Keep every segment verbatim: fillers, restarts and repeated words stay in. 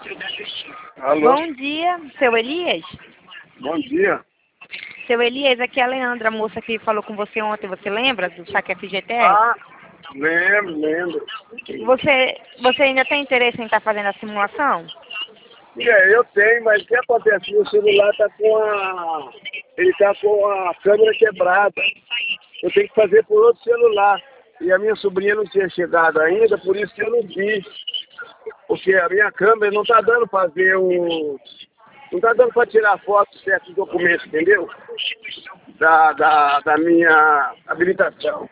Alô? Bom dia, seu Elias. Bom dia. Seu Elias, aqui é a Leandra, a moça que falou com você ontem, você lembra do saque F G T S? Ah, lembro, lembro. Você, você ainda tem interesse em estar fazendo a simulação? É, eu tenho, mas o que acontece? O celular tá com a... Ele tá com a câmera quebrada. Eu tenho que fazer por outro celular. E a minha sobrinha não tinha chegado ainda, por isso que eu não vi. Porque a minha câmera não tá dando para ver o... Não tá dando para tirar foto de certos documentos, entendeu? Da, da, da minha habilitação.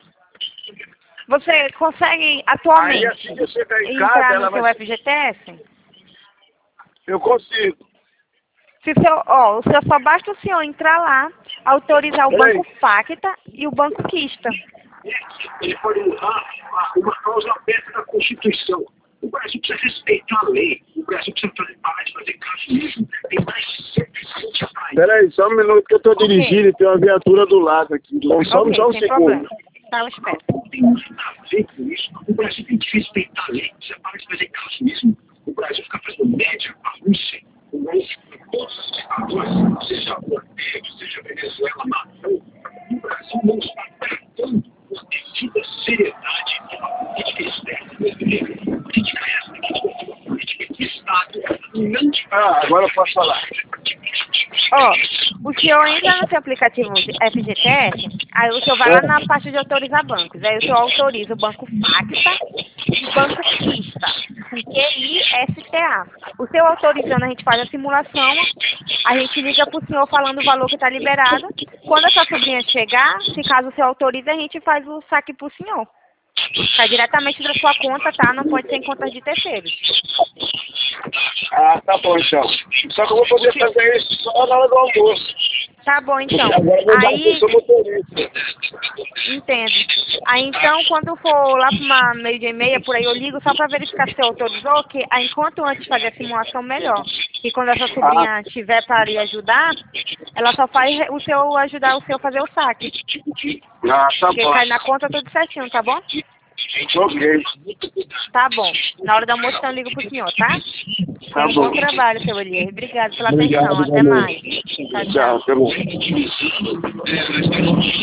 Você consegue Aí atualmente assim que eu chegar em casa, entrar ela no seu vai... F G T S? Eu consigo. Se o seu, ó, o seu só basta o senhor entrar lá, autorizar o Peraí. Banco Facta e o Banco Quista. Ele pode usar uma cláusula aberta da Constituição. O Brasil precisa respeitar a lei. O Brasil precisa fazer, parar de fazer caso mesmo. Tem mais de cento e vinte países. Peraí, só um minuto que eu tô Ok. dirigindo e tem uma viatura do lado aqui. Só, Ok, só um sem segundo. problema. Tá, eu espero. Não tem nada a ver com isso. O Brasil tem que respeitar a lei. Você para de fazer caso mesmo. O Brasil fica fazendo média com a Rússia, com todos os ditadores, seja Ortega, seja Venezuela, matou. O Brasil não está tratando com a devida seriedade a política externa brasileira. Política essa que é uma política de Estado e não de... Ah, agora eu posso falar. Ó, o senhor entra no seu aplicativo de F G T S, aí o senhor vai lá na parte de autorizar bancos. Aí o senhor autoriza o Banco Facta e o Banco Quista, com Q I S T A. O senhor autorizando, a gente faz a simulação, a gente liga pro senhor falando o valor que está liberado. Quando a sua sobrinha chegar, se caso o senhor autoriza, a gente faz o saque pro senhor. Sai diretamente da sua conta, tá? Não pode ser em contas de terceiros. Ah, tá bom então. Só que eu vou poder fazer isso só na hora do almoço. Tá bom, então. Agora eu vou dar Aí, atenção motorista. entendo. Aí, então, quando for lá para uma meio-dia e meia, por aí, eu ligo só para verificar se você autorizou, que aí, enquanto antes de fazer a simulação, melhor. E quando essa sobrinha estiver para lhe ajudar, ela só faz o seu ajudar o seu a fazer o saque. Ah, tá Porque bom. cai na conta tudo certinho, tá bom? Ok. Tá bom. Na hora do almoço, então, eu ligo pro senhor, tá? Tá Tenha um bom. bom trabalho, seu Elias. Obrigado pela Obrigado, atenção. Até boa mais. noite. Tchau, tchau. Tchau, até bom.